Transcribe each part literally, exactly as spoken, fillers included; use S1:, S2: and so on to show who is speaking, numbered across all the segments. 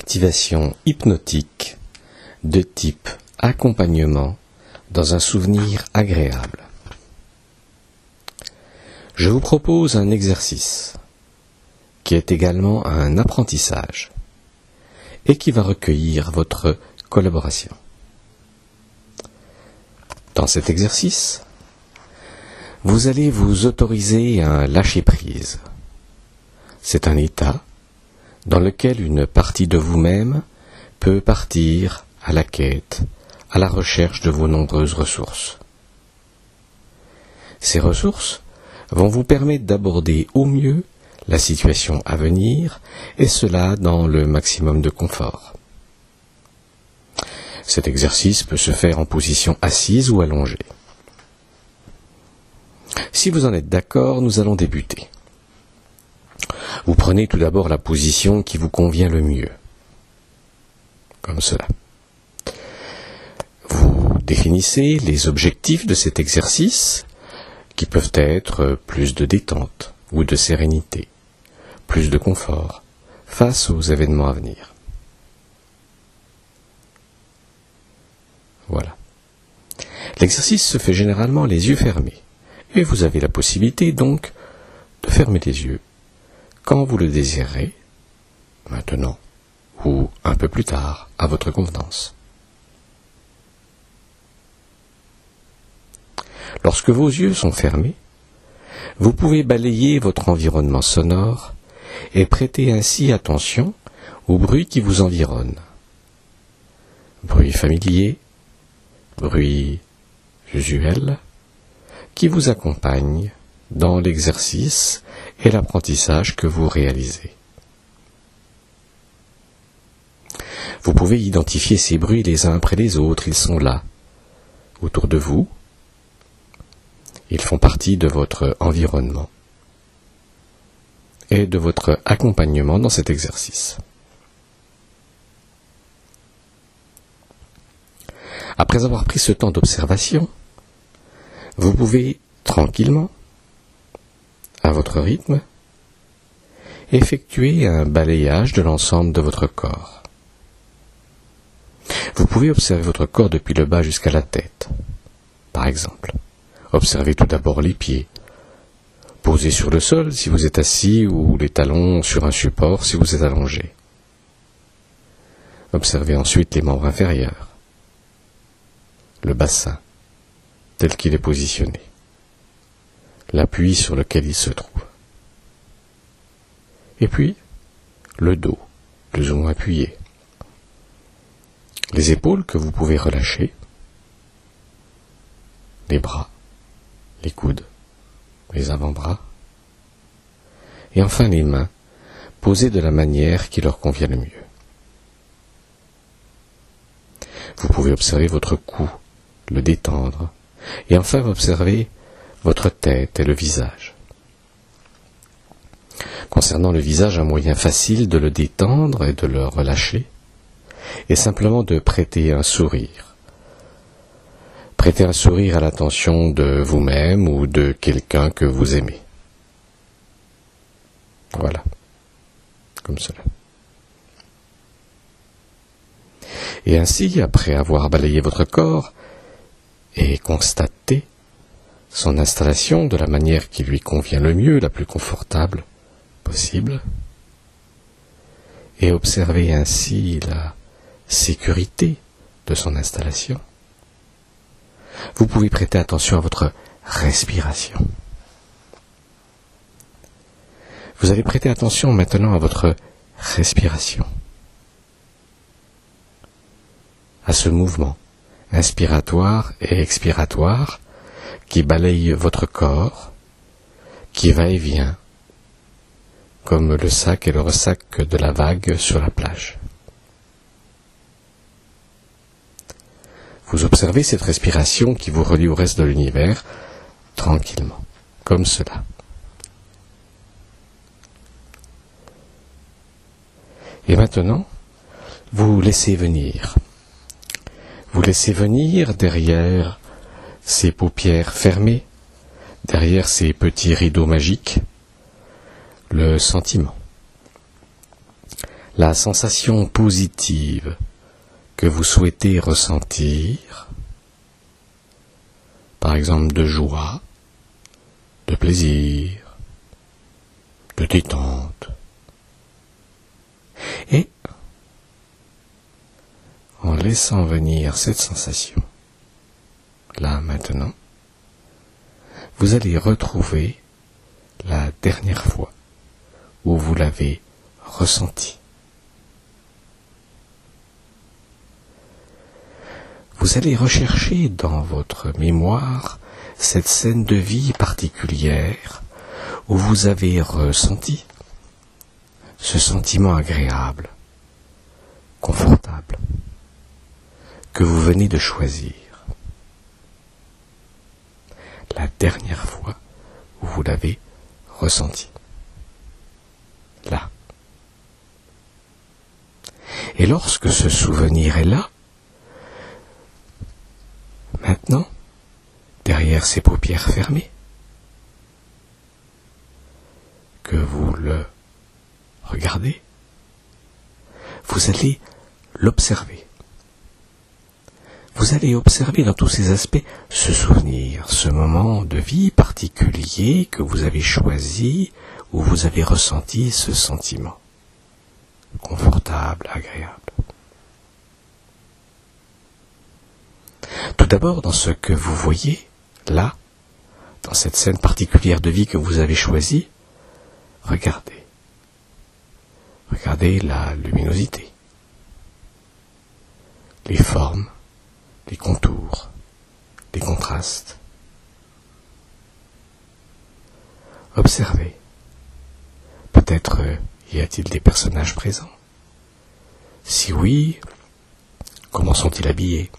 S1: activation hypnotique de type accompagnement dans un souvenir agréable. Je vous propose un exercice qui est également un apprentissage et qui va recueillir votre collaboration. Dans cet exercice, vous allez vous autoriser un lâcher-prise. C'est un état dans lequel une partie de vous-même peut partir à la quête, à la recherche de vos nombreuses ressources. Ces ressources vont vous permettre d'aborder au mieux la situation à venir, et cela dans le maximum de confort. Cet exercice peut se faire en position assise ou allongée. Si vous en êtes d'accord, nous allons débuter. Vous prenez tout d'abord la position qui vous convient le mieux, comme cela. Vous définissez les objectifs de cet exercice, qui peuvent être plus de détente ou de sérénité, plus de confort face aux événements à venir. Voilà. L'exercice se fait généralement les yeux fermés, et vous avez la possibilité donc de fermer les yeux quand vous le désirez, maintenant ou un peu plus tard, à votre convenance. Lorsque vos yeux sont fermés, vous pouvez balayer votre environnement sonore et prêter ainsi attention aux bruits qui vous environnent. Bruits familiers, bruits usuels, qui vous accompagnent dans l'exercice et l'apprentissage que vous réalisez. Vous pouvez identifier ces bruits les uns après les autres, ils sont là, autour de vous. Ils font partie de votre environnement et de votre accompagnement dans cet exercice. Après avoir pris ce temps d'observation, vous pouvez tranquillement, à votre rythme, effectuer un balayage de l'ensemble de votre corps. Vous pouvez observer votre corps depuis le bas jusqu'à la tête, par exemple. Observez tout d'abord les pieds. Posez sur le sol si vous êtes assis ou les talons sur un support si vous êtes allongé. Observez ensuite les membres inférieurs. Le bassin, tel qu'il est positionné. L'appui sur lequel il se trouve. Et puis, le dos, plus ou moins appuyé. Les épaules que vous pouvez relâcher. Les bras. Les coudes, les avant-bras, et enfin les mains, posées de la manière qui leur convient le mieux. Vous pouvez observer votre cou, le détendre, et enfin observer votre tête et le visage. Concernant le visage, un moyen facile de le détendre et de le relâcher est simplement de prêter un sourire. Prêtez un sourire à l'attention de vous-même ou de quelqu'un que vous aimez. Voilà, comme cela. Et ainsi, après avoir balayé votre corps et constaté son installation de la manière qui lui convient le mieux, la plus confortable possible, et observé ainsi la sécurité de son installation, vous pouvez prêter attention à votre respiration. Vous allez prêter attention maintenant à votre respiration, à ce mouvement inspiratoire et expiratoire qui balaye votre corps, qui va et vient, comme le sac et le ressac de la vague sur la plage. Vous observez cette respiration qui vous relie au reste de l'univers, tranquillement, comme cela. Et maintenant, vous laissez venir. Vous laissez venir derrière ces paupières fermées, derrière ces petits rideaux magiques, le sentiment, la sensation positive que vous souhaitez ressentir, par exemple de joie, de plaisir, de détente. Et en laissant venir cette sensation, là maintenant, vous allez retrouver la dernière fois où vous l'avez ressenti. Vous allez rechercher dans votre mémoire cette scène de vie particulière où vous avez ressenti ce sentiment agréable, confortable, que vous venez de choisir. La dernière fois où vous l'avez ressenti. Là. Et lorsque ce souvenir est là, maintenant, derrière ces paupières fermées, que vous le regardez, vous allez l'observer. Vous allez observer dans tous ces aspects ce souvenir, ce moment de vie particulier que vous avez choisi, où vous avez ressenti ce sentiment confortable, agréable. Tout d'abord, dans ce que vous voyez, là, dans cette scène particulière de vie que vous avez choisie, regardez. Regardez la luminosité, les formes, les contours, les contrastes. Observez. Peut-être y a-t-il des personnages présents? Si oui, comment sont-ils habillés?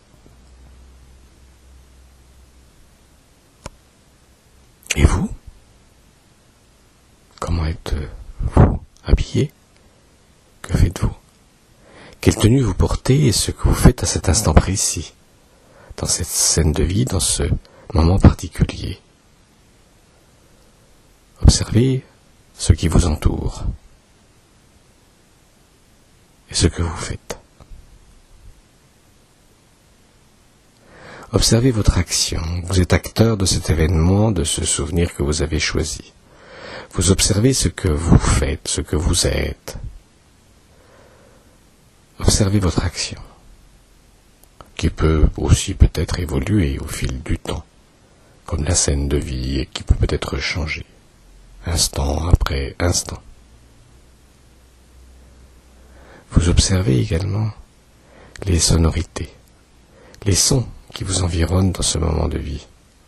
S1: Et vous? Comment êtes-vous habillé? Que faites-vous? Quelle tenue vous portez et ce que vous faites à cet instant précis, dans cette scène de vie, dans ce moment particulier? Observez ce qui vous entoure et ce que vous faites. Observez votre action. Vous êtes acteur de cet événement, de ce souvenir que vous avez choisi. Vous observez ce que vous faites, ce que vous êtes. Observez votre action, qui peut aussi peut-être évoluer au fil du temps, comme la scène de vie, et qui peut peut-être changer, instant après instant. Vous observez également les sonorités, les sons qui vous environnent dans ce moment de vie.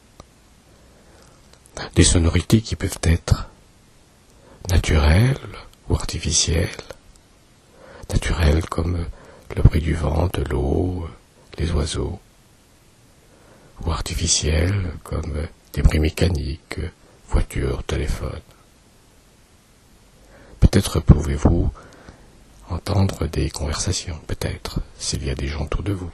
S1: Des sonorités qui peuvent être naturelles ou artificielles. Naturelles comme le bruit du vent, de l'eau, les oiseaux. Ou artificielles comme des bruits mécaniques, voitures, téléphones. Peut-être pouvez-vous entendre des conversations, peut-être, s'il y a des gens autour de vous.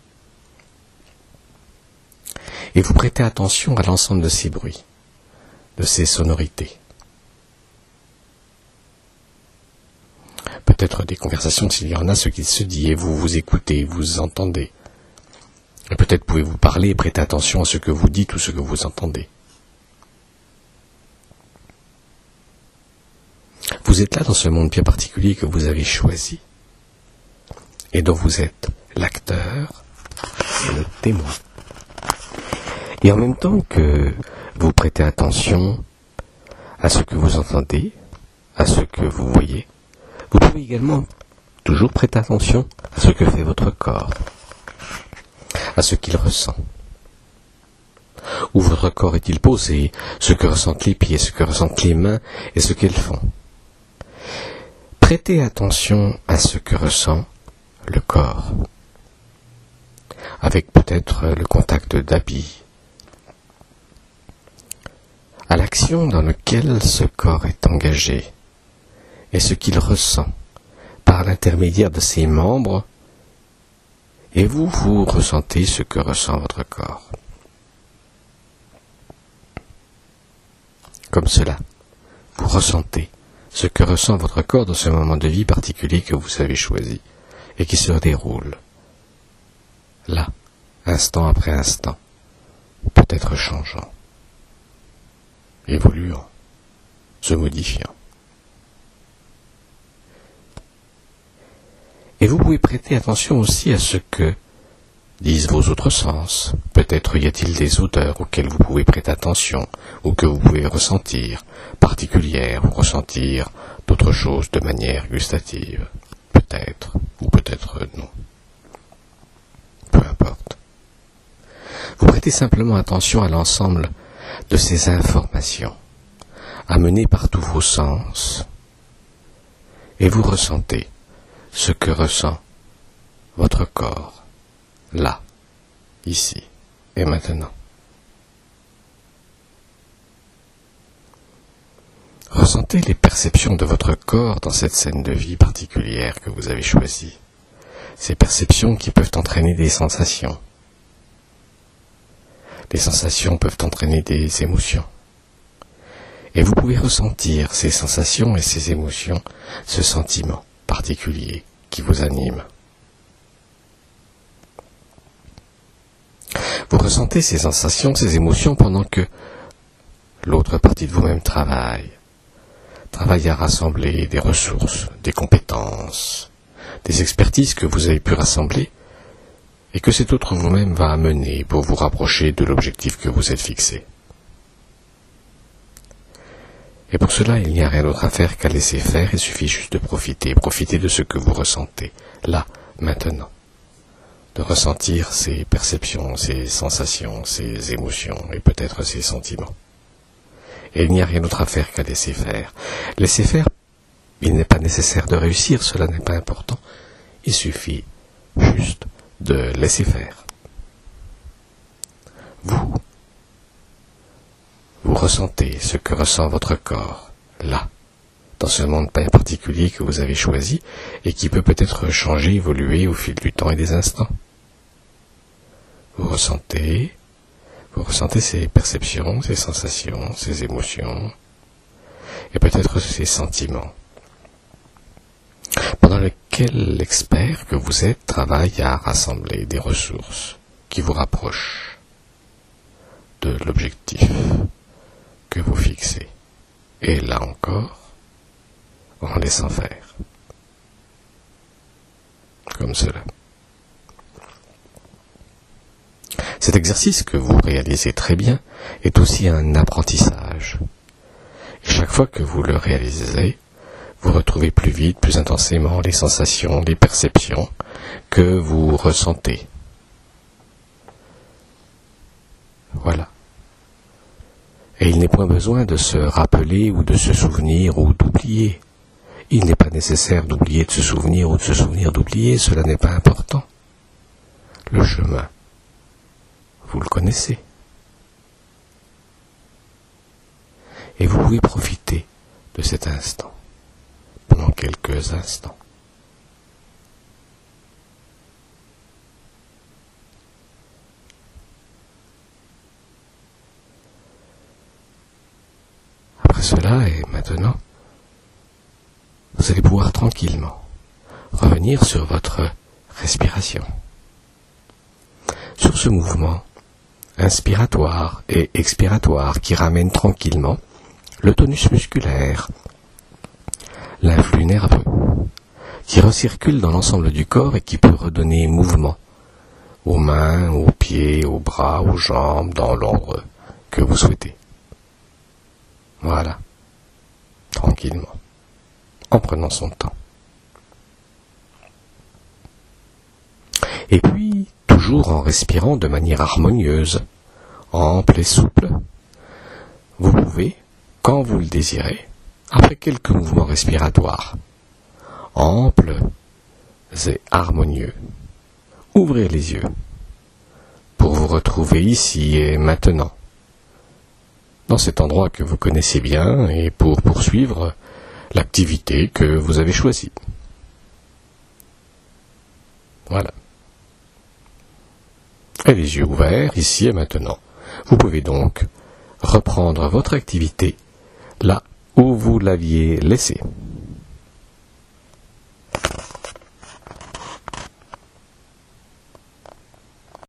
S1: Et vous prêtez attention à l'ensemble de ces bruits, de ces sonorités. Peut-être des conversations, s'il y en a, ce qui se dit, et vous vous écoutez, vous entendez. Et peut-être pouvez-vous parler et prêter attention à ce que vous dites ou ce que vous entendez. Vous êtes là dans ce monde bien particulier que vous avez choisi, et dont vous êtes l'acteur et le témoin. Et en même temps que vous prêtez attention à ce que vous entendez, à ce que vous voyez, vous pouvez également toujours prêter attention à ce que fait votre corps, à ce qu'il ressent. Où votre corps est-il posé, ce que ressentent les pieds, ce que ressentent les mains et ce qu'elles font. Prêtez attention à ce que ressent le corps, avec peut-être le contact d'habits, à l'action dans laquelle ce corps est engagé et ce qu'il ressent par l'intermédiaire de ses membres, et vous, vous ressentez ce que ressent votre corps. Comme cela, vous ressentez ce que ressent votre corps dans ce moment de vie particulier que vous avez choisi et qui se déroule, là, instant après instant, peut-être changeant, évoluant, se modifiant. Et vous pouvez prêter attention aussi à ce que disent vos autres sens. Peut-être y a-t-il des odeurs auxquelles vous pouvez prêter attention ou que vous pouvez ressentir, particulières, ou ressentir d'autres choses de manière gustative. Peut-être, ou peut-être non. Peu importe. Vous prêtez simplement attention à l'ensemble de ces informations, amenées par tous vos sens, et vous ressentez ce que ressent votre corps, là, ici et maintenant. Ressentez les perceptions de votre corps dans cette scène de vie particulière que vous avez choisie. Ces perceptions qui peuvent entraîner des sensations. Les sensations peuvent entraîner des émotions. Et vous pouvez ressentir ces sensations et ces émotions, ce sentiment particulier qui vous anime. Vous ressentez ces sensations, ces émotions pendant que l'autre partie de vous-même travaille. Travaille à rassembler des ressources, des compétences, des expertises que vous avez pu rassembler et que cet autre vous-même va amener pour vous rapprocher de l'objectif que vous êtes fixé. Et pour cela, il n'y a rien d'autre à faire qu'à laisser faire, il suffit juste de profiter, profiter de ce que vous ressentez, là, maintenant. De ressentir ces perceptions, ces sensations, ces émotions et peut-être ces sentiments. Et il n'y a rien d'autre à faire qu'à laisser faire. Laisser faire, il n'est pas nécessaire de réussir, cela n'est pas important. Il suffit juste de laisser faire. Vous, vous ressentez ce que ressent votre corps, là, dans ce monde bien particulier que vous avez choisi et qui peut peut-être changer, évoluer au fil du temps et des instants. Vous ressentez, vous ressentez ces perceptions, ces sensations, ces émotions, et peut-être ces sentiments, pendant lesquels l'expert que vous êtes travaille à rassembler des ressources qui vous rapprochent de l'objectif que vous fixez. Et là encore, en laissant faire. Comme cela. Cet exercice que vous réalisez très bien est aussi un apprentissage. Et chaque fois que vous le réalisez, vous retrouvez plus vite, plus intensément les sensations, les perceptions que vous ressentez. Voilà. Et il n'est point besoin de se rappeler ou de se souvenir ou d'oublier. Il n'est pas nécessaire d'oublier de se souvenir ou de se souvenir d'oublier, cela n'est pas important. Le chemin, vous le connaissez. Et vous pouvez profiter de cet instant, pendant quelques instants. Après cela, et maintenant, vous allez pouvoir tranquillement revenir sur votre respiration, sur ce mouvement inspiratoire et expiratoire qui ramène tranquillement le tonus musculaire, l'influx nerveux, qui recircule dans l'ensemble du corps et qui peut redonner mouvement aux mains, aux pieds, aux bras, aux jambes, dans l'ordre que vous souhaitez. Voilà, tranquillement, en prenant son temps. Et puis, toujours en respirant de manière harmonieuse, ample et souple, vous pouvez, quand vous le désirez, après quelques mouvements respiratoires, amples et harmonieux, ouvrez les yeux pour vous retrouver ici et maintenant, dans cet endroit que vous connaissez bien et pour poursuivre l'activité que vous avez choisie. Voilà. Et les yeux ouverts, ici et maintenant. Vous pouvez donc reprendre votre activité là où vous l'aviez laissé.